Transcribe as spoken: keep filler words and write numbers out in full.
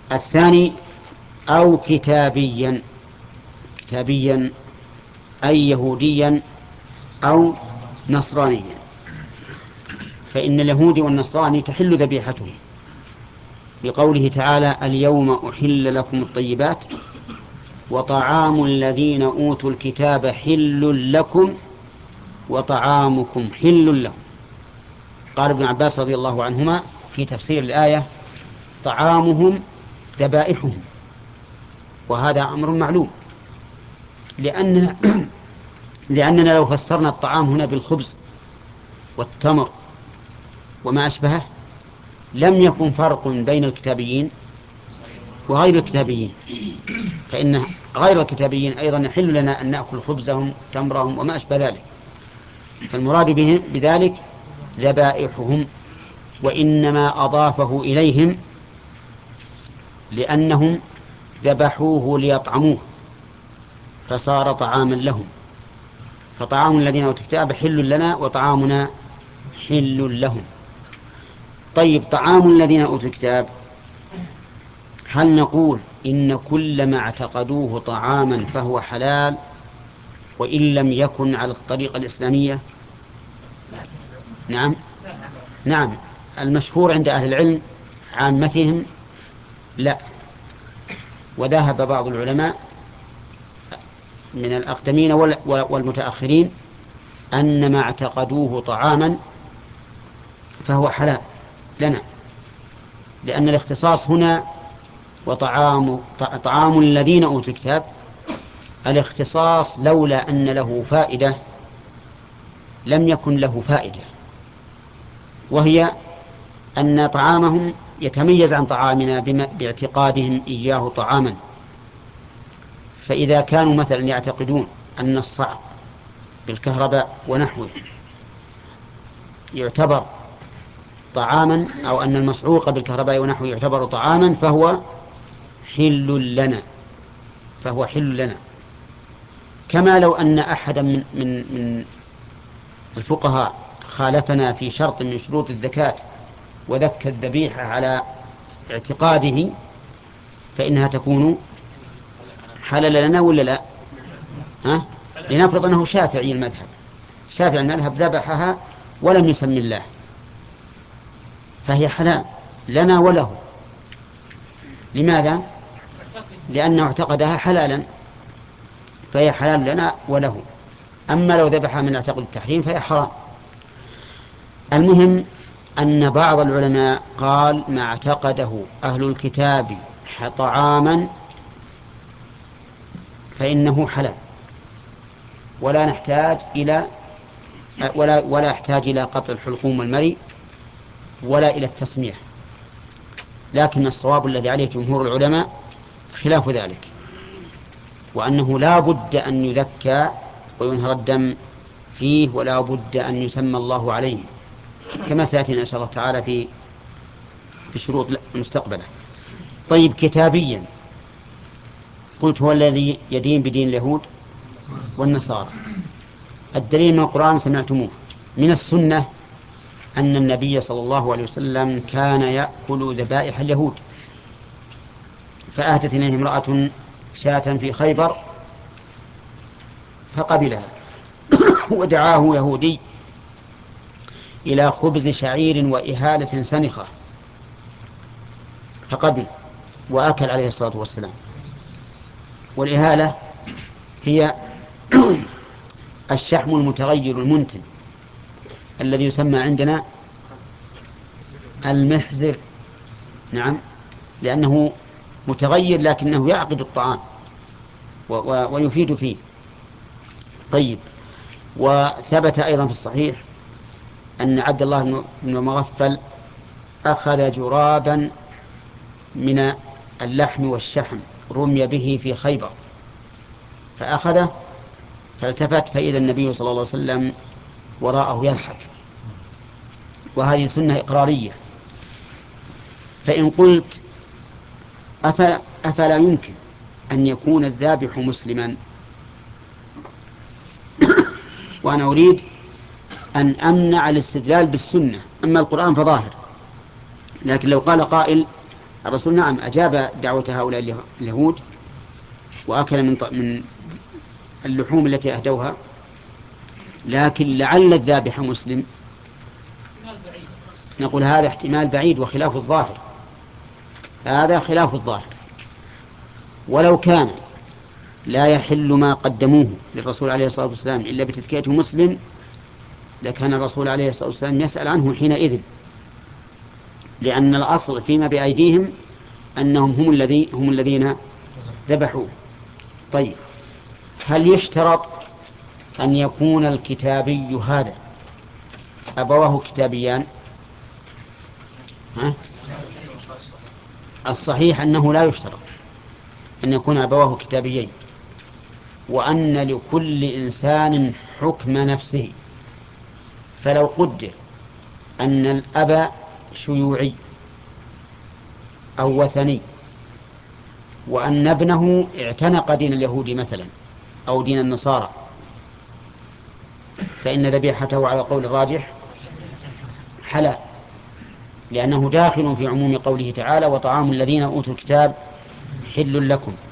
الثاني أو كتابيا. كتابيا أي يهوديا أو نصرانيا، فإن اليهودي والنصراني تحل ذبيحتهم بقوله تعالى: اليوم أحل لكم الطيبات وطعام الذين أوتوا الكتاب حل لكم وطعامكم حل لهم. قال ابن عباس رضي الله عنهما في تفسير الآية: طعامهم ذبائحهم. وهذا أمر معلوم، لأننا, لأننا لو فسرنا الطعام هنا بالخبز والتمر وما أشبهه لم يكن فرق بين الكتابيين وغير الكتابيين، فإن غير الكتابيين أيضا يحل لنا أن نأكل خبزهم تمرهم وما أشبه ذلك. فالمراد بهم بذلك ذبائحهم، وإنما أضافه إليهم لأنهم ذبحوه ليطعموه فصار طعاما لهم. فطعام الذين أوتوا الكتاب حل لنا وطعامنا حل لهم. طيب، طعام الذين أوتوا الكتاب، هل نقول إن كل ما اعتقدوه طعاما فهو حلال وإن لم يكن على الطريقة الإسلامية؟ نعم نعم المشهور عند أهل العلم عامتهم لا. وذهب بعض العلماء من الأقدمين والمتأخرين أن ما اعتقدوه طعاما فهو حلال لنا، لأن الاختصاص هنا وطعام طعام الذين أوتوا الكتاب، الاختصاص لولا أن له فائدة لم يكن له فائدة، وهي أن طعامهم يتميز عن طعامنا باعتقادهم إياه طعاما. فإذا كانوا مثلا يعتقدون أن الصعق بالكهرباء ونحوه يعتبر طعاما، أو أن المصعوق بالكهرباء ونحوه يعتبر طعاما، فهو حل لنا فهو حل لنا كما لو أن أحدا من, من, من الفقهاء خالفنا في شرط من شروط الزكاة وذكى الذبيحة على اعتقاده، فإنها تكون حلال لنا ولا لا؟ ها؟ لنفرض أنه شافعي المذهب شافعي المذهب ذبحها ولم يسمي الله، فهي حلال لنا وله. لماذا؟ لأنه اعتقدها حلالا، فهي حلال لنا وله. أما لو ذبحها من اعتقد التحريم فهي حرام. المهم أن بعض العلماء قال: ما اعتقده أهل الكتاب طعاما فإنه حلال، ولا نحتاج إلى ولا ولا يحتاج إلى قطع الحلقوم والمري ولا إلى التسمية. لكن الصواب الذي عليه جمهور العلماء خلاف ذلك، وأنه لا بد أن يذكى وينهر الدم فيه، ولا بد أن يسمى الله عليه، كما سيأتينا إن شاء الله تعالى في في الشروط المستقبلة. طيب، كتابيا قلت هو الذي يدين بدين اليهود والنصارى. الدليل من القرآن سمعتموه. من السنة أن النبي صلى الله عليه وسلم كان يأكل ذبائح اليهود، فأهدت إليه امرأة شاة في خيبر فقبلها ودعاه يهودي إلى خبز شعير وإهالة سنخة فقبل وأكل عليه الصلاة والسلام. والإهالة هي الشحم المتغير المنتن الذي يسمى عندنا المحزر. نعم، لأنه متغير لكنه يعقد الطعام ويفيد فيه. طيب، وثبت أيضا في الصحيح أن عبد الله بن مغفل أخذ جرابا من اللحم والشحم رمي به في خيبر فأخذه فالتفت فإذا النبي صلى الله عليه وسلم وراءه يضحك، وهذه سنة إقرارية. فإن قلت أفلا يمكن أن يكون الذابح مسلما، وأنا أريد أن أمنع الاستدلال بالسنة، أما القرآن فظاهر. لكن لو قال قائل الرسول نعم أجاب دعوة هؤلاء اليهود وأكل من من اللحوم التي أهدوها، لكن لعل الذابح مسلم، نقول هذا احتمال بعيد وخلاف الظاهر، هذا خلاف الظاهر. ولو كان لا يحل ما قدموه للرسول عليه الصلاة والسلام إلا بتذكية مسلم لكان الرسول عليه الصلاة والسلام يسأل عنه حينئذ، لأن الأصل فيما بأيديهم أنهم هم الذين هم الذين ذبحوه. طيب، هل يشترط أن يكون الكتابي هذا أبواه كتابيان؟ ها؟ الصحيح أنه لا يشترط أن يكون أبواه كتابيين، وأن لكل إنسان حكم نفسه. فلو قدر أن الأب شيوعي أو وثني وأن ابنه اعتنق دين اليهود مثلا أو دين النصارى، فإن ذبيحته على قول الراجح حلال، لأنه داخل في عموم قوله تعالى وطعام الذين أوتوا الكتاب حل لكم.